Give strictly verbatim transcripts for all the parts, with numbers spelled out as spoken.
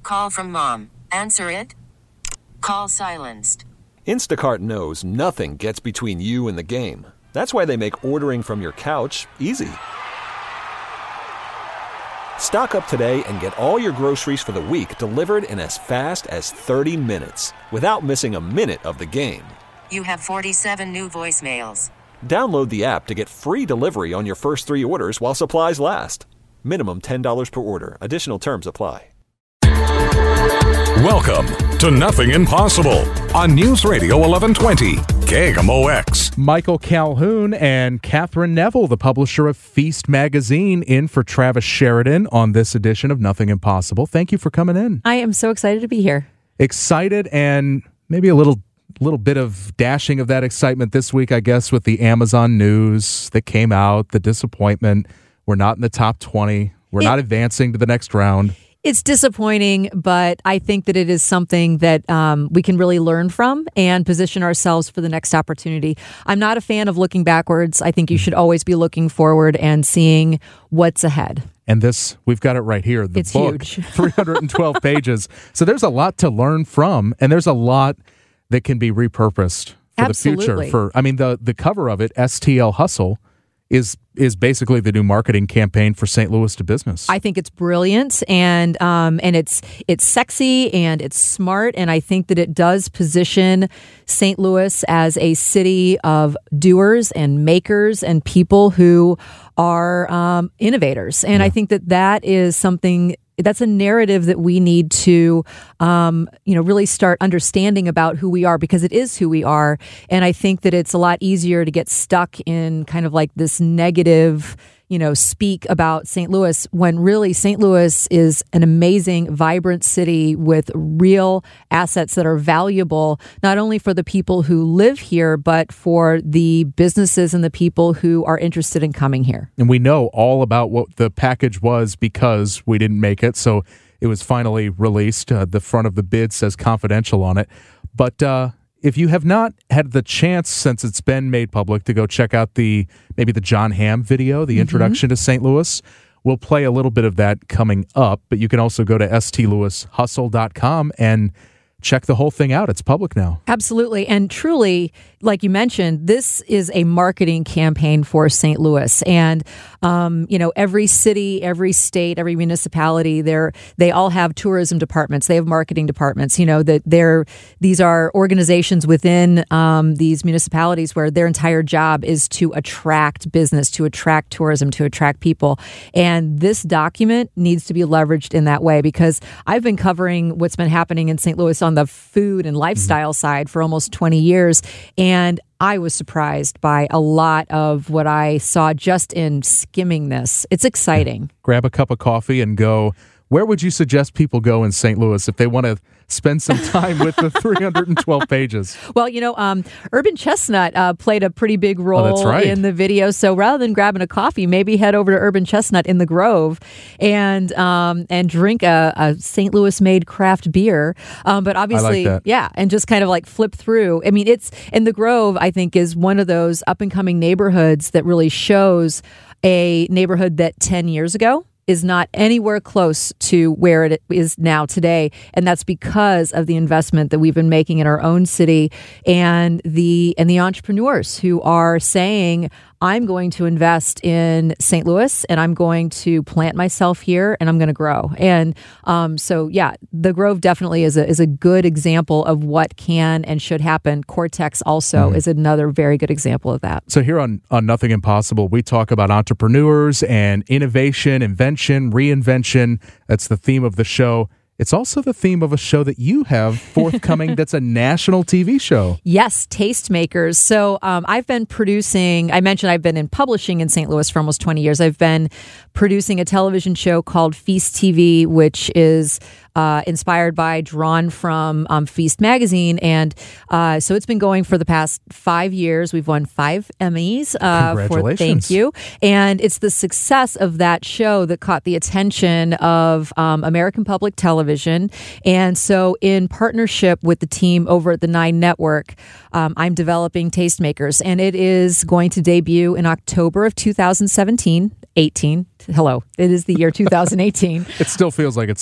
call from mom. Answer it. Call silenced. Instacart knows nothing gets between you and the game. That's why they make ordering from your couch easy. Stock up today and get all your groceries for the week delivered in as fast as thirty minutes without missing a minute of the game. You have forty-seven new voicemails. Download the app to get free delivery on your first three orders while supplies last. Minimum ten dollars per order. Additional terms apply. Welcome to Nothing Impossible on News Radio eleven twenty K M O X. Michael Calhoun and Catherine Neville, the publisher of Feast magazine, in for Travis Sheridan on this edition of Nothing Impossible. Thank you for coming in. I am so excited to be here. Excited, and maybe a little little bit of dashing of that excitement this week, I guess, with the Amazon news that came out, the disappointment. We're not in the top twenty. We're it, not advancing to the next round. It's disappointing, but I think that it is something that um, we can really learn from and position ourselves for the next opportunity. I'm not a fan of looking backwards. I think you should always be looking forward and seeing what's ahead. And this, we've got it right here. The it's book, huge. three hundred twelve pages. So there's a lot to learn from, and there's a lot that can be repurposed for Absolutely. the future. For I mean, the the cover of it, S T L Hustle, is is basically the new marketing campaign for Saint Louis to business. I think it's brilliant, and um, and it's it's sexy and it's smart, and I think that it does position Saint Louis as a city of doers and makers and people who are um, innovators. And yeah. I think that that is something. That's a narrative that we need to, um, you know, really start understanding about who we are, because it is who we are. And I think that it's a lot easier to get stuck in kind of like this negative, you know, speak about Saint Louis, when really Saint Louis is an amazing, vibrant city with real assets that are valuable, not only for the people who live here, but for the businesses and the people who are interested in coming here. And we know all about what the package was because we didn't make it. So it was finally released. Uh, the front of the bid says confidential on it. But uh, if you have not had the chance since it's been made public to go check out the maybe the John Hamm video, the mm-hmm. introduction to Saint Louis, we'll play a little bit of that coming up. But you can also go to S T Louis Hustle dot com and check the whole thing out. It's public now. Absolutely. And truly, like you mentioned, this is a marketing campaign for Saint Louis. And, um, you know, every city, every state, every municipality, they're, they all have tourism departments. They have marketing departments. You know, that they're, these are organizations within um, these municipalities where their entire job is to attract business, to attract tourism, to attract people. And this document needs to be leveraged in that way, because I've been covering what's been happening in Saint Louis on the food and lifestyle mm-hmm. side for almost twenty years. And I was surprised by a lot of what I saw just in skimming this. It's exciting. Grab a cup of coffee and go. Where would you suggest people go in Saint Louis if they want to spend some time with the three hundred twelve pages? Well, you know, um, Urban Chestnut uh, played a pretty big role oh, that's right. in the video. So rather than grabbing a coffee, maybe head over to Urban Chestnut in the Grove and um, and drink a, a Saint Louis-made craft beer. Um, but obviously, I like that. yeah, and just kind of like flip through. I mean, it's in the Grove, I think, is one of those up-and-coming neighborhoods that really shows a neighborhood that ten years ago is not anywhere close to where it is now today. And that's because of the investment that we've been making in our own city and the and the entrepreneurs who are saying, I'm going to invest in Saint Louis and I'm going to plant myself here and I'm going to grow. And um, so, yeah, the Grove definitely is a, is a good example of what can and should happen. Cortex also mm-hmm. is another very good example of that. So here on, on Nothing Impossible, we talk about entrepreneurs and innovation, invention, reinvention. That's the theme of the show. It's also the theme of a show that you have forthcoming that's a national T V show. Yes, Tastemakers. So um, I've been producing, I mentioned I've been in publishing in Saint Louis for almost twenty years. I've been producing a television show called Feast T V, which is uh, inspired by, drawn from um, Feast magazine. And uh, so it's been going for the past five years. We've won five Emmys. Uh, Congratulations. For, thank you. And it's the success of that show that caught the attention of um, American Public Television. And so in partnership with the team over at the Nine Network, um, I'm developing Tastemakers. And it is going to debut in October of two thousand seventeen, eighteen. Hello. It is the year two thousand eighteen. It still feels like it's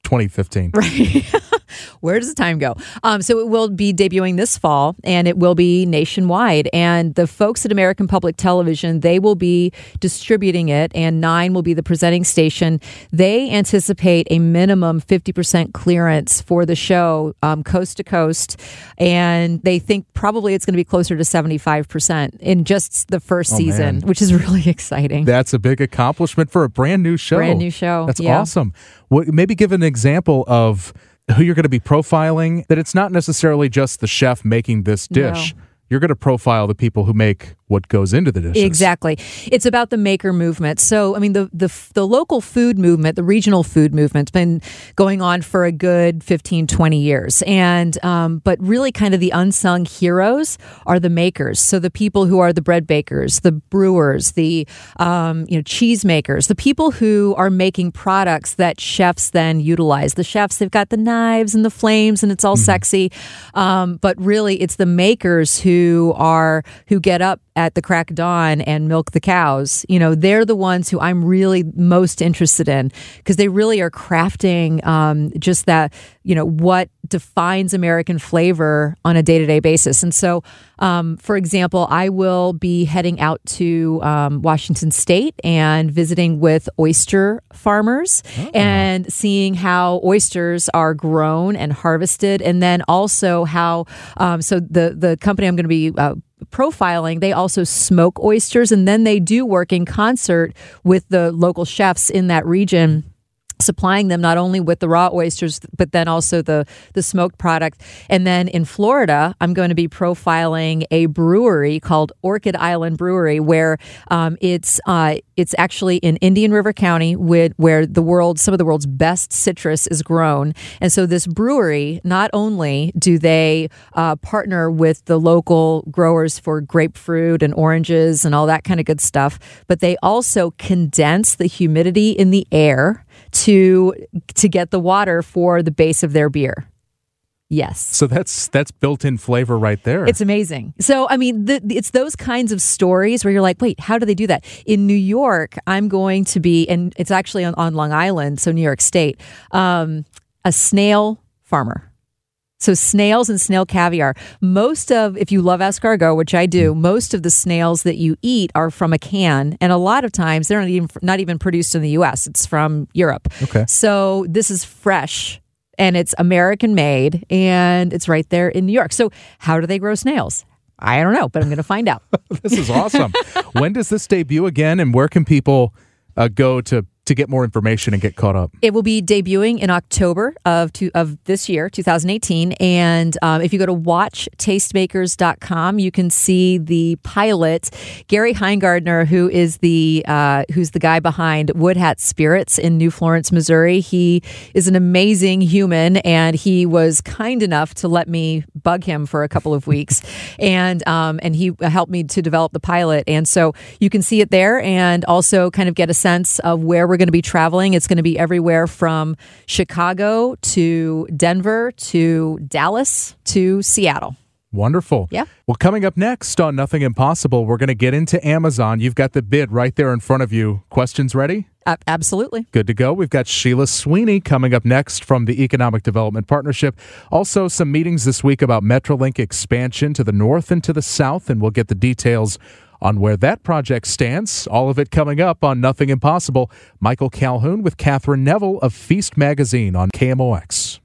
twenty fifteen. Right. Where does the time go? Um, so it will be debuting this fall, and it will be nationwide. And the folks at American Public Television, they will be distributing it, and Nine will be the presenting station. They anticipate a minimum fifty percent clearance for the show, um, coast to coast, and they think probably it's going to be closer to seventy-five percent in just the first Oh, season, man. which is really exciting. That's a big accomplishment for a brand new show. Brand new show. That's Yeah. awesome. What, maybe give an example of who you're going to be profiling, that it's not necessarily just the chef making this dish. No. You're going to profile the people who make what goes into the dishes. Exactly. It's about the maker movement. So, I mean, the, the the local food movement, the regional food movement's been going on for a good fifteen, twenty years. And, um, but really kind of the unsung heroes are the makers. So the people who are the bread bakers, the brewers, the, um, you know, cheese makers, the people who are making products that chefs then utilize. The chefs, they've got the knives and the flames and it's all mm-hmm. sexy. Um, but really it's the makers who are, who get up at the crack of dawn and milk the cows. You know, they're the ones who I'm really most interested in, because they really are crafting um, just that, you know, what defines American flavor on a day-to-day basis. And so, um, for example, I will be heading out to um, Washington State and visiting with oyster farmers oh. and seeing how oysters are grown and harvested. And then also how, um, so the, the company I'm going to be uh, profiling, they also smoke oysters, and then they do work in concert with the local chefs in that region, supplying them not only with the raw oysters, but then also the, the smoked product. And then in Florida, I'm going to be profiling a brewery called Orchid Island Brewery, where um, it's uh, it's actually in Indian River County, with, where the world some of the world's best citrus is grown. And so this brewery, not only do they uh, partner with the local growers for grapefruit and oranges and all that kind of good stuff, but they also condense the humidity in the air to to get the water for the base of their beer. Yes. So that's that's built-in flavor right there. It's amazing. So, I mean, the, it's those kinds of stories where you're like, wait, how do they do that? In New York, I'm going to be, and it's actually on, on Long Island, so New York State, um, a snail farmer. So snails and snail caviar. Most of, if you love escargot, which I do, most of the snails that you eat are from a can. And a lot of times they're not even, not even produced in the U S. It's from Europe. Okay. So this is fresh and it's American made and it's right there in New York. So how do they grow snails? I don't know, but I'm going to find out. This is awesome. When does this debut again, and where can people uh, go to to get more information and get caught up? It will be debuting in October of two, of this year, two thousand eighteen. And um, if you go to watch tastemakers dot com, you can see the pilot. Gary Heingardner, who is the uh, who's the guy behind Wood Hat Spirits in New Florence, Missouri. He is an amazing human, and he was kind enough to let me bug him for a couple of weeks, and um, and he helped me to develop the pilot. And so you can see it there, and also kind of get a sense of where we're going to be traveling. It's going to be everywhere from Chicago to Denver to Dallas to Seattle. Wonderful. Yeah. Well, coming up next on Nothing Impossible, we're going to get into Amazon. You've got the bid right there in front of you. Questions ready? Uh, absolutely. Good to go. We've got Sheila Sweeney coming up next from the Economic Development Partnership. Also, some meetings this week about Metrolink expansion to the north and to the south, and we'll get the details on where that project stands. All of it coming up on Nothing Impossible. Michael Calhoun with Catherine Neville of Feast Magazine on K M O X.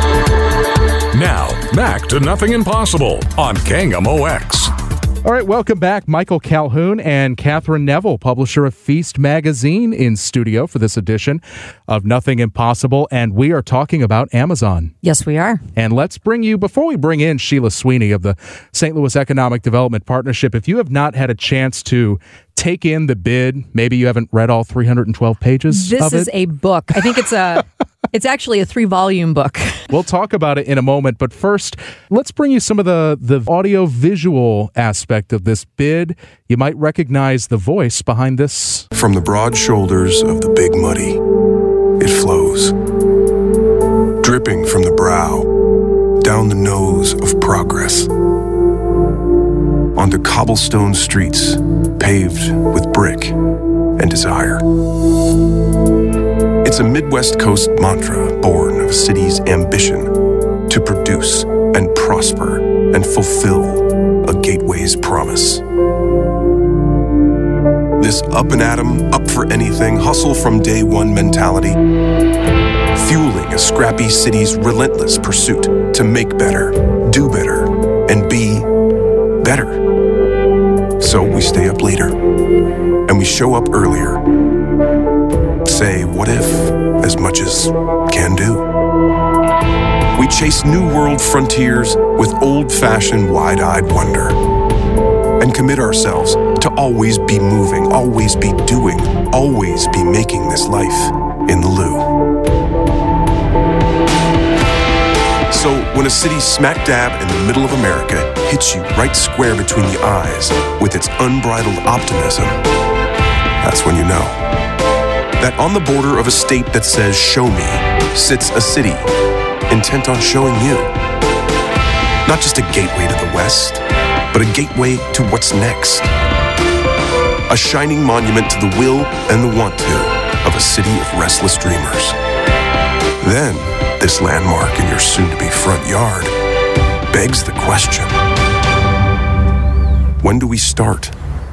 Now, back to Nothing Impossible on K M O X. All right, welcome back. Michael Calhoun and Catherine Neville, publisher of Feast Magazine, in studio for this edition of Nothing Impossible, and we are talking about Amazon. Yes, we are. And let's bring you, before we bring in Sheila Sweeney of the Saint Louis Economic Development Partnership, if you have not had a chance to take in the bid, maybe you haven't read all three hundred twelve pages this of it. This is a book. I think it's a... It's actually a three-volume book. We'll talk about it in a moment, but first, let's bring you some of the, the audio-visual aspect of this bid. You might recognize the voice behind this. From the broad shoulders of the Big Muddy, it flows, dripping from the brow, down the nose of progress, onto cobblestone streets paved with brick and desire. It's a Midwest Coast mantra born of a city's ambition to produce and prosper and fulfill a gateway's promise. This up and at 'em, up for anything, hustle from day one mentality, fueling a scrappy city's relentless pursuit to make better, do better, and be better. So we stay up later, and we show up earlier. Say what if as much as can do. We chase new world frontiers with old-fashioned wide-eyed wonder, and commit ourselves to always be moving, always be doing, always be making this life in the loo. So when a city smack dab in the middle of America hits you right square between the eyes with its unbridled optimism, that's when you know that on the border of a state that says show me sits a city intent on showing you. Not just a gateway to the West, but a gateway to what's next. A shining monument to the will and the want to of a city of restless dreamers. Then, this landmark in your soon-to-be front yard begs the question, when do we start?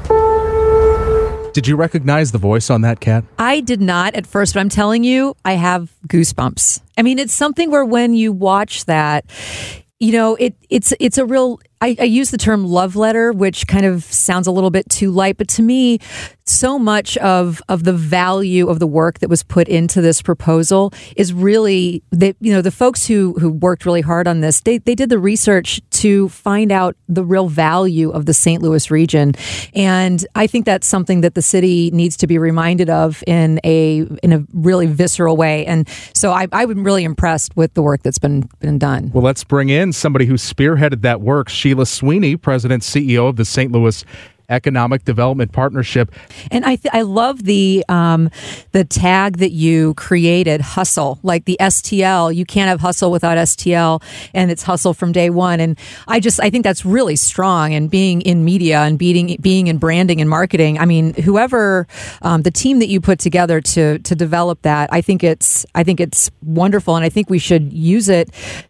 Did you recognize the voice on that, Kat? I did not at first, but I'm telling you, I have goosebumps. I mean, it's something where when you watch that, you know, it it's it's a real, I, I use the term love letter, which kind of sounds a little bit too light, but to me, so much of of the value of the work that was put into this proposal is really that, you know, the folks who who worked really hard on this, they they did the research to find out the real value of the Saint Louis region. And I think that's something that the city needs to be reminded of in a in a really visceral way. And so I, I'm really impressed with the work that's been been done. Well, let's bring in somebody who spearheaded that work, Sheila Sweeney, President C E O of the Saint Louis Economic Development Partnership. And I th- I love the um, the tag that you created, hustle, like the S T L. You can't have hustle without S T L, and it's hustle from day one. And I just I think that's really strong. And being in media and being being in branding and marketing, I mean, whoever um, the team that you put together to to develop that, I think it's I think it's wonderful, and I think we should use it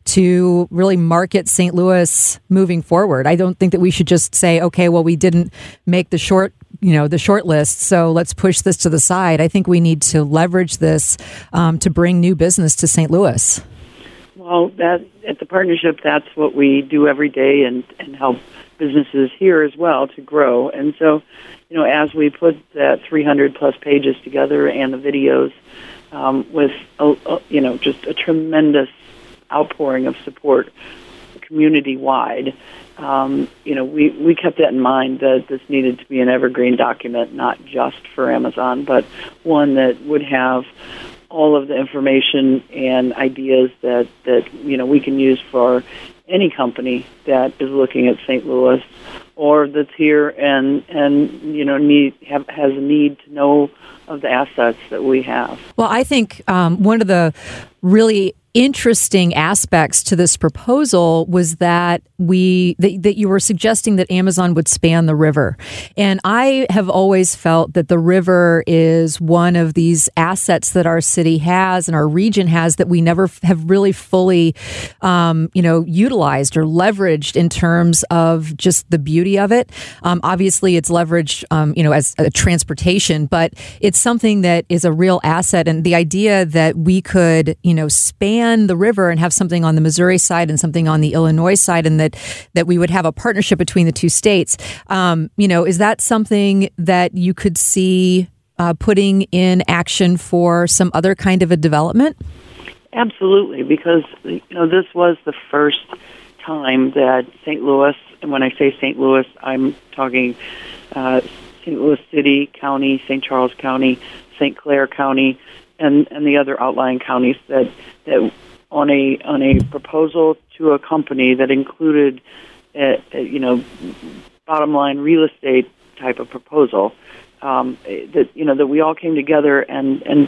to really market Saint Louis moving forward. I don't think that we should just say, okay, well, we didn't make the short, you know, the short list, so let's push this to the side. I think we need to leverage this um, to bring new business to Saint Louis. Well, that at the partnership, that's what we do every day, and, and help businesses here as well to grow. And so, you know, as we put that three hundred plus pages together and the videos um, with, a, a, you know, just a tremendous outpouring of support community-wide, Um, you know, we, we kept that in mind, that this needed to be an evergreen document, not just for Amazon, but one that would have all of the information and ideas that, that you know, we can use for any company that is looking at Saint Louis or that's here and, and you know, need have, has a need to know of the assets that we have. Well, I think um, one of the really interesting aspects to this proposal was that we that, that you were suggesting that Amazon would span the river. And I have always felt that the river is one of these assets that our city has and our region has that we never have really fully um, you know, utilized or leveraged in terms of just the beauty of it. Um, obviously, it's leveraged um, you know, as a transportation, but it's something that is a real asset. And the idea that we could, you know, span the river and have something on the Missouri side and something on the Illinois side, and that that we would have a partnership between the two states. Um, you know, is that something that you could see uh, putting in action for some other kind of a development? Absolutely, because you know this was the first time that Saint Louis, and when I say Saint Louis, I'm talking uh, Saint Louis City, County, Saint Charles County, Saint Clair County, and, and the other outlying counties that that on a on a proposal to a company that included a, a, you know bottom line real estate type of proposal, um, that you know that we all came together and and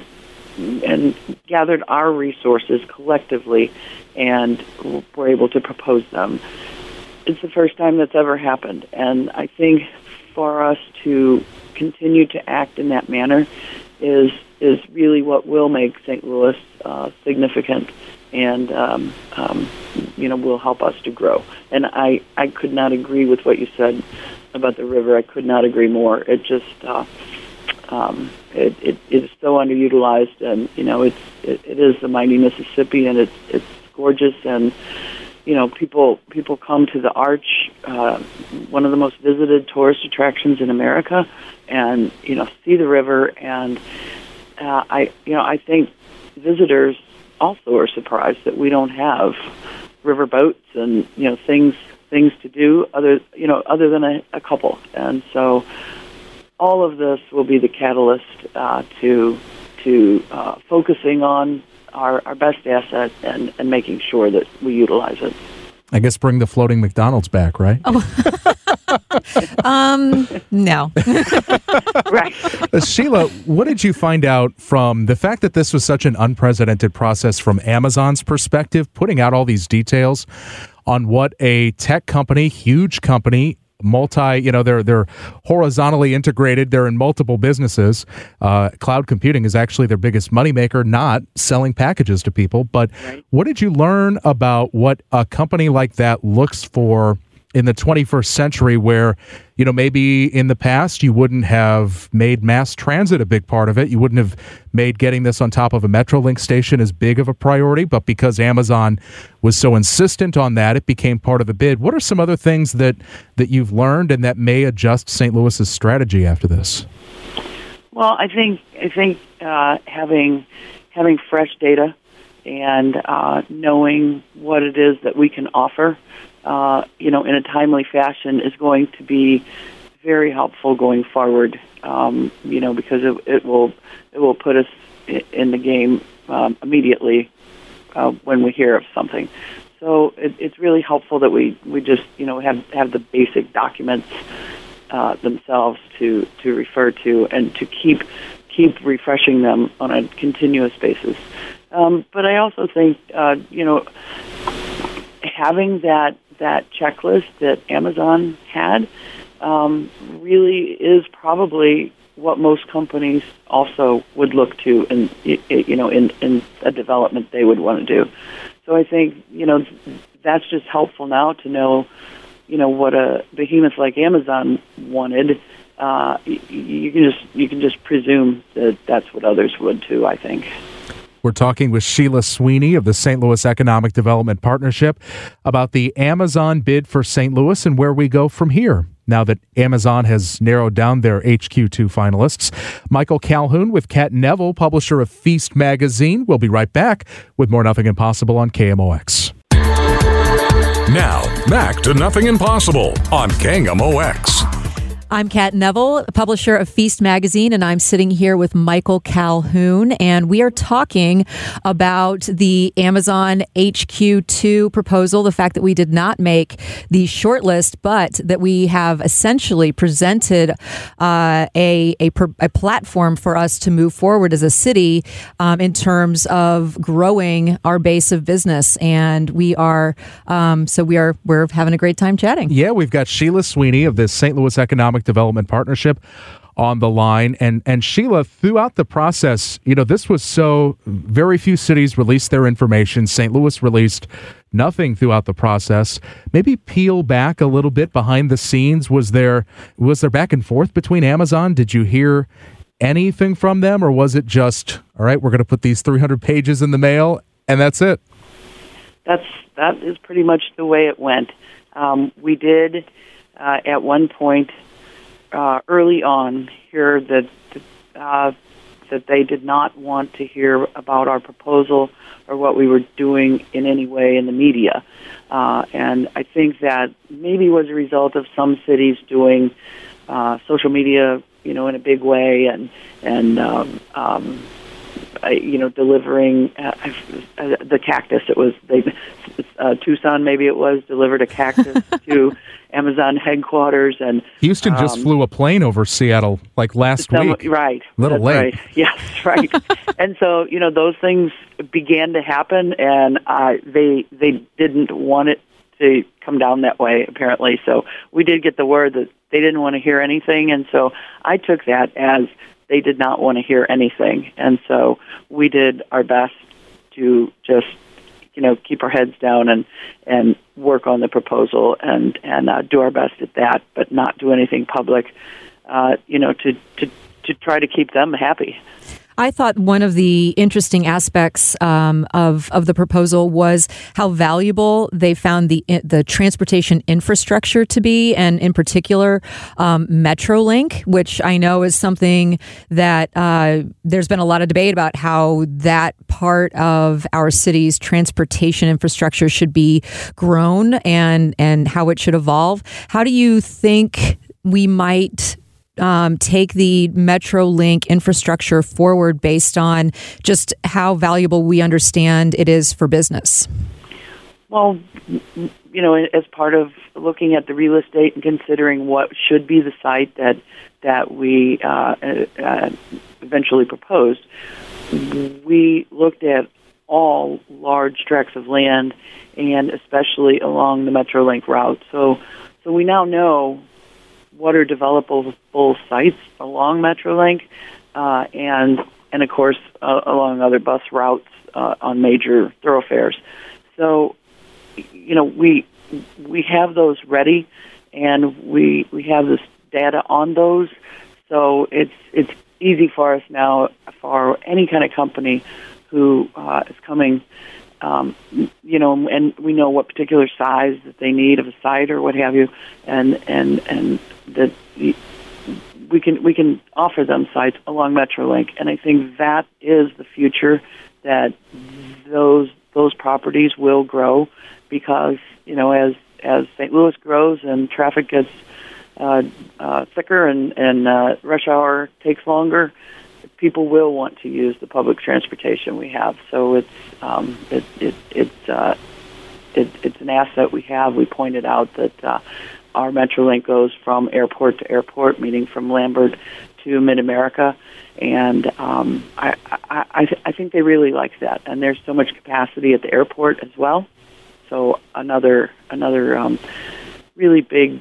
and gathered our resources collectively and were able to propose them. It's the first time that's ever happened, and I think for us to continue to act in that manner is is really what will make Saint Louis uh, significant, and um, um, you know, will help us to grow. And I, I could not agree with what you said about the river. I could not agree more. It just uh, um, it, it it is so underutilized, and you know, it's it, it is the mighty Mississippi, and it's it's gorgeous, and you know, people people come to the Arch, uh, one of the most visited tourist attractions in America, and you know, see the river. And uh, I you know I think visitors also are surprised that we don't have river boats and you know things things to do other you know other than a, a couple. And so all of this will be the catalyst uh, to to uh, focusing on our, our best asset and, and making sure that we utilize it. I guess bring the floating McDonald's back, right? Oh. um, no. Right. Uh, Sheila, what did you find out from the fact that this was such an unprecedented process from Amazon's perspective, putting out all these details on what a tech company, huge company, multi, you know, they're they're horizontally integrated. They're in multiple businesses. Uh, cloud computing is actually their biggest moneymaker, not selling packages to people. But right. What did you learn about what a company like that looks for in the twenty-first century, where, you know, maybe in the past you wouldn't have made mass transit a big part of it. You wouldn't have made getting this on top of a Metrolink station as big of a priority. But because Amazon was so insistent on that, it became part of the bid. What are some other things that, that you've learned and that may adjust Saint Louis's strategy after this? Well, I think I think uh, having having fresh data and uh, knowing what it is that we can offer, uh, you know, in a timely fashion is going to be very helpful going forward. Um, you know, because it, it will it will put us in the game um, immediately uh, when we hear of something. So it, it's really helpful that we, we just you know have have the basic documents uh, themselves to, to refer to and to keep keep refreshing them on a continuous basis. Um, but I also think uh, you know having that that checklist that Amazon had um, really is probably what most companies also would look to in you know in, in a development they would want to do. So I think you know that's just helpful now to know you know what a behemoth like Amazon wanted. Uh, you, you can just you can just presume that that's what others would too, I think. We're talking with Sheila Sweeney of the Saint Louis Economic Development Partnership about the Amazon bid for Saint Louis and where we go from here, now that Amazon has narrowed down their H Q two finalists. Michael Calhoun with Kat Neville, publisher of Feast Magazine. We'll be right back with more Nothing Impossible on K M O X. Now, back to Nothing Impossible on K M O X. I'm Kat Neville, publisher of Feast Magazine, and I'm sitting here with Michael Calhoun, and we are talking about the Amazon H Q two proposal, the fact that we did not make the shortlist, but that we have essentially presented uh, a, a a platform for us to move forward as a city um, in terms of growing our base of business, and we are um, so we are we're having a great time chatting. Yeah, we've got Sheila Sweeney of the Saint Louis Economic Development Partnership on the line. And and Sheila, throughout the process, you know, this was so very few cities released their information. Saint Louis released nothing throughout the process. Maybe peel back a little bit behind the scenes. Was there was there back and forth between Amazon? Did you hear anything from them, or was it just, all right, we're going to put these three hundred pages in the mail and that's it? That's that is pretty much the way it went. Um, we did uh, at one point uh, early on hear that uh, that they did not want to hear about our proposal or what we were doing in any way in the media, uh, and I think that maybe was a result of some cities doing uh, social media, you know, in a big way, and and um, um, Uh, you know, delivering uh, uh, the cactus. It was they, uh, Tucson, maybe it was, delivered a cactus to Amazon headquarters, and Houston um, just flew a plane over Seattle like last some, week. Right, a little late. Right. Yes, right. And so you know, those things began to happen, and uh, they they didn't want it to come down that way, apparently. So we did get the word that they didn't want to hear anything, and so I took that as they did not want to hear anything. And so we did our best to just, you know, keep our heads down and, and work on the proposal and, and uh, do our best at that, but not do anything public, uh, you know, to, to, to try to keep them happy. I thought one of the interesting aspects um, of of the proposal was how valuable they found the the transportation infrastructure to be, and in particular, um, Metrolink, which I know is something that uh, there's been a lot of debate about how that part of our city's transportation infrastructure should be grown and and how it should evolve. How do you think we might Um, take the Metrolink infrastructure forward based on just how valuable we understand it is for business? Well, you know, as part of looking at the real estate and considering what should be the site that that we uh, uh, eventually proposed, we looked at all large tracts of land, and especially along the Metrolink route. So, so we now know what are developable sites along Metrolink, uh, and and of course uh, along other bus routes uh, on major thoroughfares. So, you know, we we have those ready, and we we have this data on those. So it's it's easy for us now for any kind of company who uh, is coming. Um, you know, and we know what particular size that they need of a site or what have you, and and and that we can we can offer them sites along Metrolink, and I think that is the future. That those those properties will grow because, you know, as as Saint Louis grows and traffic gets uh, uh, thicker and and uh, rush hour takes longer, people will want to use the public transportation we have. So it's um, it, it, it's uh, it, it's an asset we have. We pointed out that uh, our Metrolink goes from airport to airport, meaning from Lambert to Mid-America, and um, I, I, I, th- I think they really like that. And there's so much capacity at the airport as well. So another another um, really big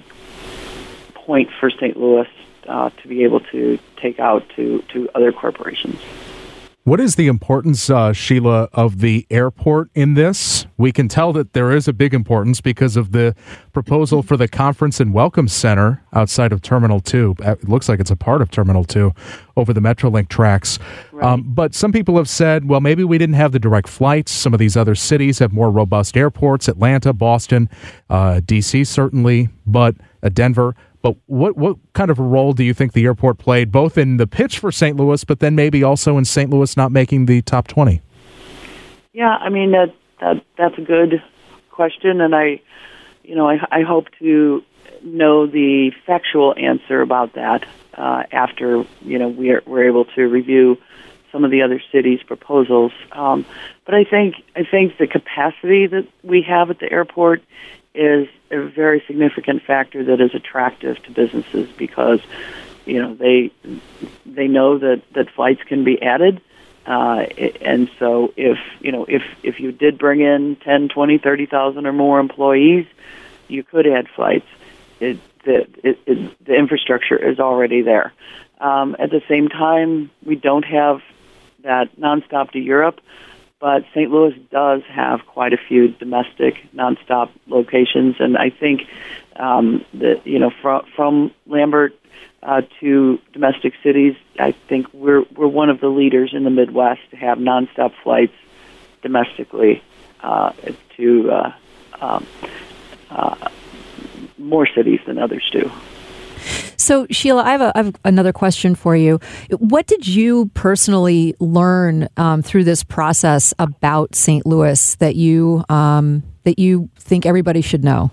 point for Saint Louis Uh, to be able to take out to, to other corporations. What is the importance, uh, Sheila, of the airport in this? We can tell that there is a big importance because of the proposal for the Conference and Welcome Center outside of Terminal two. It looks like it's a part of Terminal two over the Metrolink tracks. Right. Um, but some people have said, well, maybe we didn't have the direct flights. Some of these other cities have more robust airports, Atlanta, Boston, uh, D C certainly, but uh, Denver. But what what kind of a role do you think the airport played, both in the pitch for Saint Louis, but then maybe also in Saint Louis not making the top twenty? Yeah, I mean that, that that's a good question, and I, you know, I, I hope to know the factual answer about that uh, after you know we're we're able to review some of the other cities' proposals. Um, but I think I think the capacity that we have at the airport is a very significant factor that is attractive to businesses because, you know, they they know that, that flights can be added. Uh, and so if, you know, if, if you did bring in ten, twenty, thirty thousand or more employees, you could add flights. It, the, it, it, the infrastructure is already there. Um, at the same time, we don't have that nonstop to Europe. But Saint Louis does have quite a few domestic nonstop locations, and I think um, that you know from from Lambert uh, to domestic cities, I think we're we're one of the leaders in the Midwest to have nonstop flights domestically uh, to uh, um, uh, more cities than others do. So, Sheila, I have, a, I have another question for you. What did you personally learn um, through this process about Saint Louis that you um, that you think everybody should know?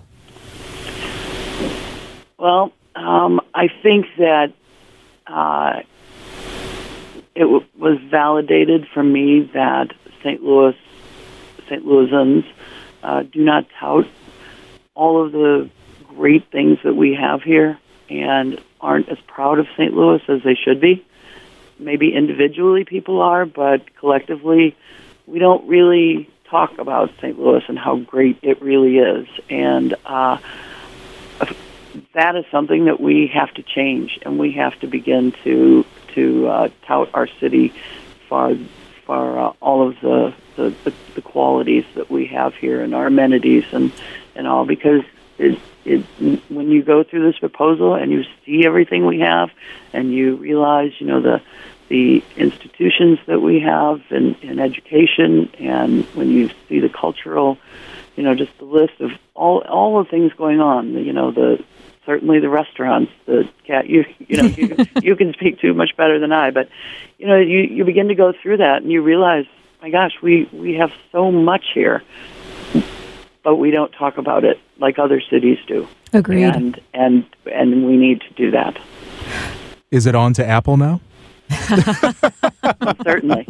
Well, um, I think that uh, it w- was validated for me that Saint Louis, Saint Louisans uh, do not tout all of the great things that we have here, and aren't as proud of Saint Louis as they should be. Maybe individually people are, but collectively we don't really talk about Saint Louis and how great it really is. And uh, that is something that we have to change, and we have to begin to to uh, tout our city for for uh, all of the, the, the, the qualities that we have here and our amenities and, and all, because it, it, when you go through this proposal and you see everything we have and you realize, you know, the the institutions that we have in, in education, and when you see the cultural, you know, just the list of all all the things going on, you know, the certainly the restaurants, the cat, you you know, you, you can speak to much better than I, but, you know, you, you begin to go through that and you realize, my gosh, we, we have so much here, but we don't talk about it like other cities do. Agreed. And, and, and we need to do that. Is it on to Apple now? Certainly.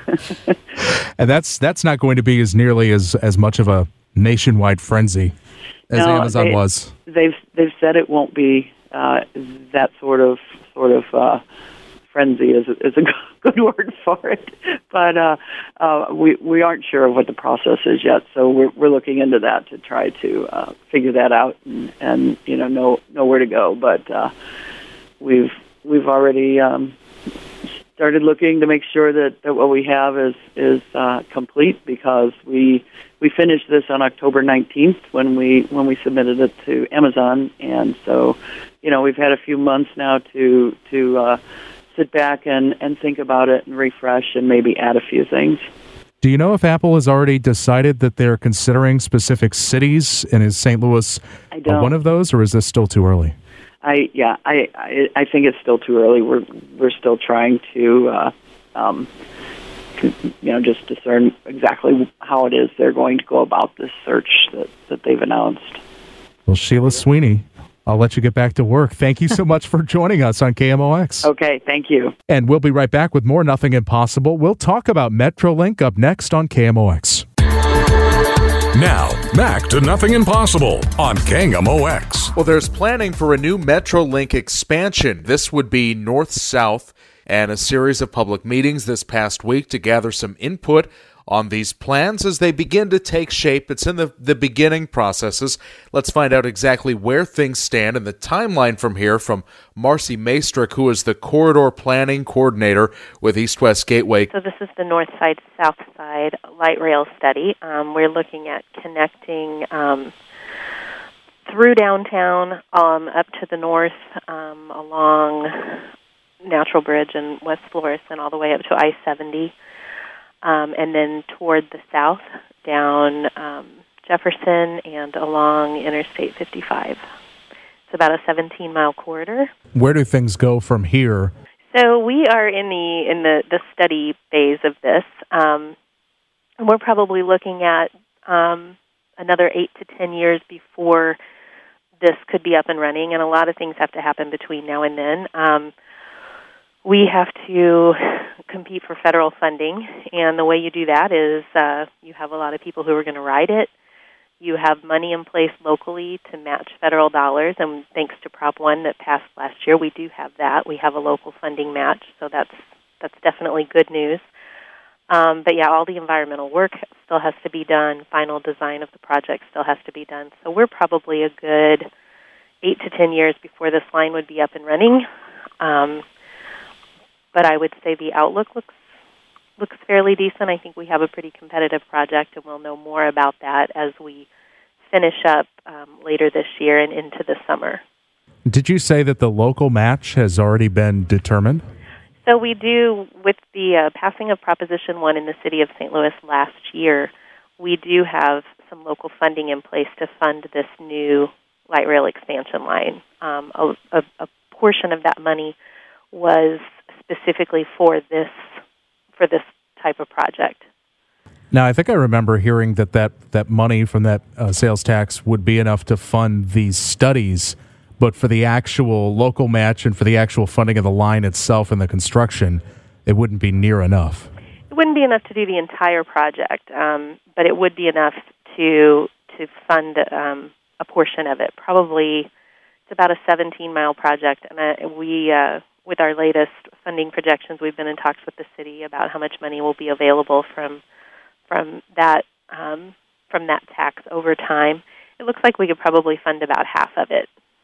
And that's that's not going to be as nearly as, as much of a nationwide frenzy as no, Amazon they, was. They've they've said it won't be uh, that sort of sort of uh, frenzy is is a good word for it, but uh, uh, we we aren't sure of what the process is yet. So we're we're looking into that to try to uh, figure that out and, and you know know know where to go. But uh, we've we've already. Um, started looking to make sure that, that what we have is is uh, complete, because we we finished this on October nineteenth when we when we submitted it to Amazon, and so you know we've had a few months now to to uh, sit back and, and think about it and refresh and maybe add a few things. Do you know if Apple has already decided that they're considering specific cities, and is Saint Louis I don't. one of those, or is this still too early? I yeah, I, I I think it's still too early. We're we're still trying to, uh, um, to, you know, just discern exactly how it is they're going to go about this search that, that they've announced. Well, Sheila Sweeney, I'll let you get back to work. Thank you so much for joining us on K M O X. Okay, thank you. And we'll be right back with more Nothing Impossible. We'll talk about Metrolink up next on K M O X. Now, back to Nothing Impossible on K M O X. Well, there's planning for a new Metrolink expansion. This would be north-south, and a series of public meetings this past week to gather some input on these plans as they begin to take shape. It's in the, the beginning processes. Let's find out exactly where things stand and the timeline from here from Marcy Maestrick, who is the Corridor Planning Coordinator with East West Gateway. So this is the North Side, South Side light rail study. Um, we're looking at connecting um, through downtown um, up to the north um, along Natural Bridge and West Florissant and all the way up to I seventy. Um, and then toward the south, down um, Jefferson and along Interstate fifty-five. It's about a seventeen-mile corridor. Where do things go from here? So we are in the in the, the study phase of this. Um, and we're probably looking at um, another eight to ten years before this could be up and running, and a lot of things have to happen between now and then. Um, we have to compete for federal funding, and the way you do that is uh, you have a lot of people who are going to ride it. You have money in place locally to match federal dollars, and thanks to Prop one that passed last year, we do have that. We have a local funding match, so that's that's definitely good news. Um, but yeah, all the environmental work still has to be done. Final design of the project still has to be done. So we're probably a good eight to ten years before this line would be up and running. Um, But I would say the outlook looks looks fairly decent. I think we have a pretty competitive project, and we'll know more about that as we finish up um, later this year and into the summer. Did you say that the local match has already been determined? So we do, with the uh, passing of Proposition one in the city of Saint Louis last year, we do have some local funding in place to fund this new light rail expansion line. Um, a, a, a portion of that money was specifically for this for this type of project. Now, I think I remember hearing that that, that money from that uh, sales tax would be enough to fund these studies, but for the actual local match and for the actual funding of the line itself and the construction, it wouldn't be near enough. It wouldn't be enough to do the entire project, um, but it would be enough to to fund um, a portion of it. Probably it's about a seventeen-mile project, and uh, we. Uh, With our latest funding projections, we've been in talks with the city about how much money will be available from from that um, from that tax over time. It looks like we could probably fund about half of it.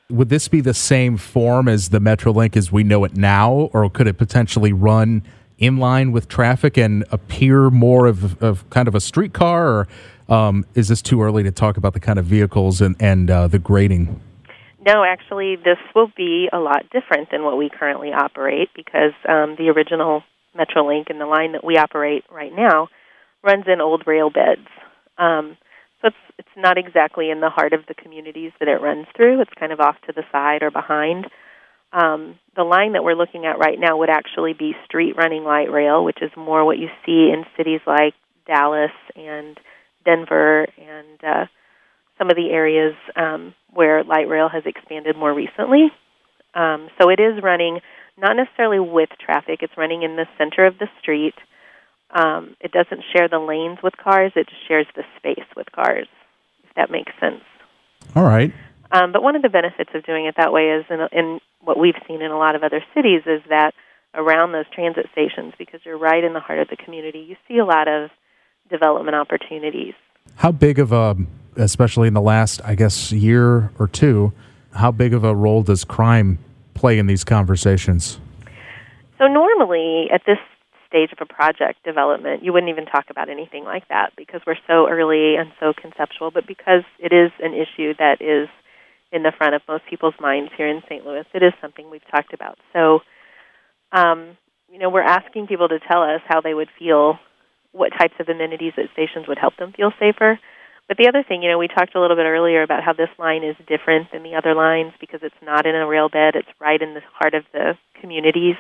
Would this be the same form as the Metrolink as we know it now, or could it potentially run in line with traffic and appear more of, of kind of a streetcar, or um, is this too early to talk about the kind of vehicles and, and uh, the grading? No, actually, this will be a lot different than what we currently operate because um, the original Metrolink and the line that we operate right now runs in old rail beds. Um, so it's it's not exactly in the heart of the communities that it runs through. It's kind of off to the side or behind. Um, the line that we're looking at right now would actually be street-running light rail, which is more what you see in cities like Dallas and Denver and uh, some of the areas um, where light rail has expanded more recently. Um, so it is running not necessarily with traffic. It's running in the center of the street. Um, it doesn't share the lanes with cars. It just shares the space with cars, if that makes sense. All right. Um, but one of the benefits of doing it that way is, in, in what we've seen in a lot of other cities, is that around those transit stations, because you're right in the heart of the community, you see a lot of development opportunities. How big of a, especially in the last, I guess, year or two, how big of a role does crime play in these conversations? So normally, at this stage of a project development, you wouldn't even talk about anything like that because we're so early and so conceptual, but because it is an issue that is in the front of most people's minds here in Saint Louis, it is something we've talked about. So, um, you know, we're asking people to tell us how they would feel, what types of amenities at stations would help them feel safer. But the other thing, you know, we talked a little bit earlier about how this line is different than the other lines because it's not in a rail bed, it's right in the heart of the communities.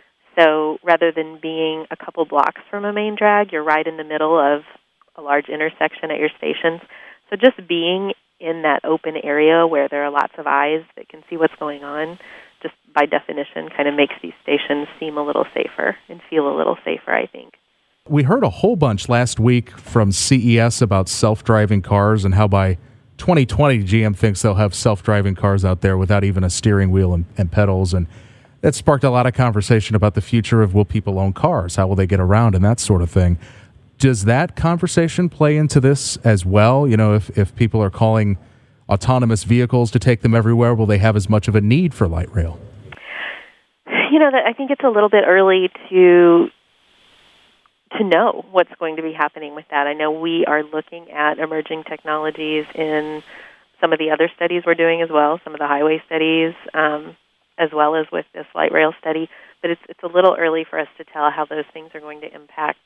So rather than being a couple blocks from a main drag, you're right in the middle of a large intersection at your stations. So just being in that open area where there are lots of eyes that can see what's going on, just by definition kind of makes these stations seem a little safer and feel a little safer, I think. We heard a whole bunch last week from C E S about self-driving cars and how by twenty twenty G M thinks they'll have self-driving cars out there without even a steering wheel and, and pedals, and that sparked a lot of conversation about the future of will people own cars, how will they get around, and that sort of thing. Does that conversation play into this as well? You know, if, if people are calling autonomous vehicles to take them everywhere, will they have as much of a need for light rail? You know, that I think it's a little bit early to to know what's going to be happening with that. I know we are looking at emerging technologies in some of the other studies we're doing as well, some of the highway studies, um, as well as with this light rail study. But it's it's a little early for us to tell how those things are going to impact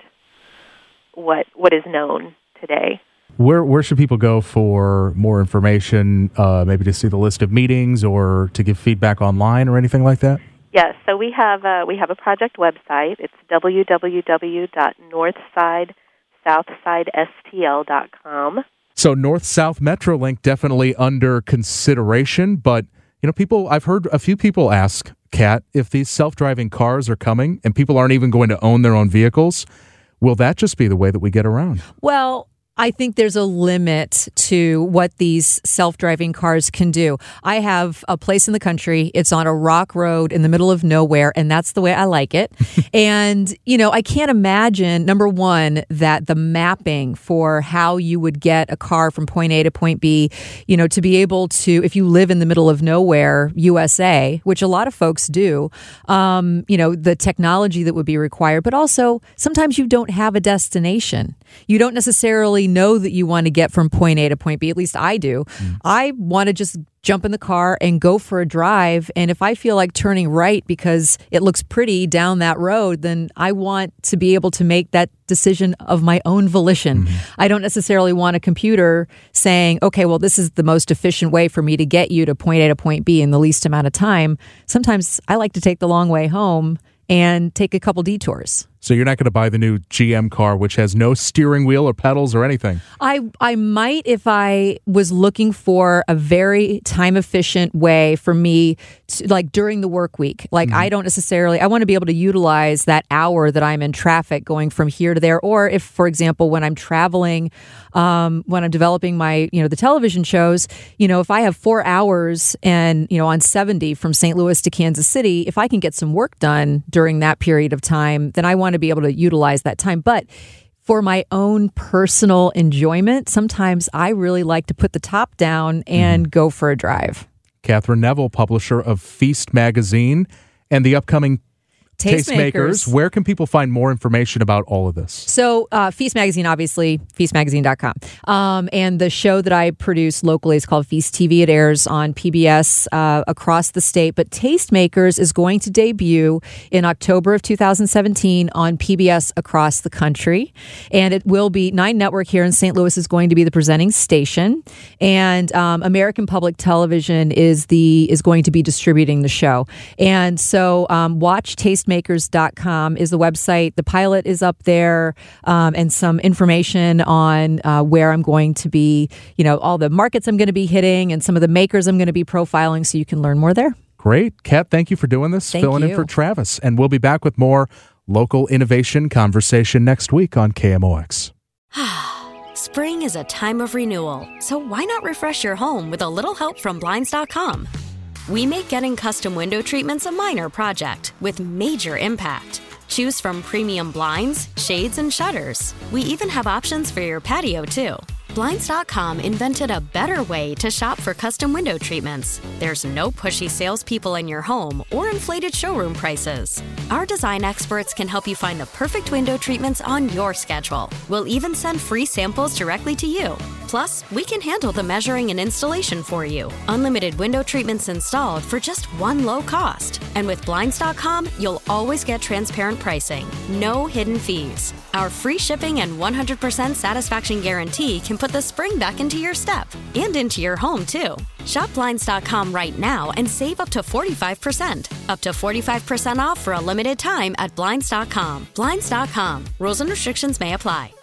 what what is known today. Where where should people go for more information, uh, maybe to see the list of meetings or to give feedback online or anything like that? Yes, so we have a, we have a project website. It's w w w dot northside southside s t l dot com. So North-South Metrolink definitely under consideration, but you know, people, I've heard a few people ask, Kat, if these self-driving cars are coming and people aren't even going to own their own vehicles, will that just be the way that we get around? Well, I think there's a limit to what these self-driving cars can do. I have a place in the country. It's on a rock road in the middle of nowhere, and that's the way I like it. And, you know, I can't imagine, number one, that the mapping for how you would get a car from point A to point B, you know, to be able to, if you live in the middle of nowhere, U S A, which a lot of folks do, um, you know, the technology that would be required, but also sometimes you don't have a destination. You don't necessarily know that you want to get from point A to point B. At least I do. Mm. I want to just jump in the car and go for a drive. And if I feel like turning right because it looks pretty down that road, then I want to be able to make that decision of my own volition. Mm. I don't necessarily want a computer saying, okay, well, this is the most efficient way for me to get you to point A to point B in the least amount of time. Sometimes I like to take the long way home and take a couple detours. So you're not going to buy the new G M car, which has no steering wheel or pedals or anything? I I might if I was looking for a very time-efficient way for me, to, like during the work week. Like mm-hmm. I don't necessarily, I want to be able to utilize that hour that I'm in traffic going from here to there. Or if, for example, when I'm traveling, um, when I'm developing my, you know, the television shows, you know, if I have four hours and, you know, on seventy from Saint Louis to Kansas City, if I can get some work done during that period of time, then I want to be able to utilize that time. But for my own personal enjoyment, sometimes I really like to put the top down and mm. go for a drive. Catherine Neville, publisher of Feast Magazine and the upcoming Tastemakers. Tastemakers. Where can people find more information about all of this? So, uh, Feast Magazine, obviously, feast magazine dot com. Um, and the show that I produce locally is called Feast T V. It airs on P B S uh, across the state. But Tastemakers is going to debut in October of two thousand seventeen on P B S across the country. And it will be, Nine Network here in Saint Louis is going to be the presenting station. And um, American Public Television is the is going to be distributing the show. And so um, watch Tastemakers. Makers dot com is the website. The pilot is up there, um, and some information on uh, where I'm going to be, you know, all the markets I'm going to be hitting and some of the makers I'm going to be profiling, so you can learn more there. Great. Kat, thank you for doing this, thank filling you. in for Travis. And we'll be back with more local innovation conversation next week on K M O X. Spring is a time of renewal, so why not refresh your home with a little help from Blinds dot com? We make getting custom window treatments a minor project with major impact. Choose from premium blinds, shades, and shutters. We even have options for your patio, too. Blinds dot com invented a better way to shop for custom window treatments. There's no pushy salespeople in your home or inflated showroom prices. Our design experts can help you find the perfect window treatments on your schedule. We'll even send free samples directly to you. Plus, we can handle the measuring and installation for you. Unlimited window treatments installed for just one low cost. And with Blinds dot com, you'll always get transparent pricing. No hidden fees. Our free shipping and one hundred percent satisfaction guarantee can put the spring back into your step and into your home, too. Shop Blinds dot com right now and save up to forty-five percent. Up to forty-five percent off for a limited time at Blinds dot com. Blinds dot com. Rules and restrictions may apply.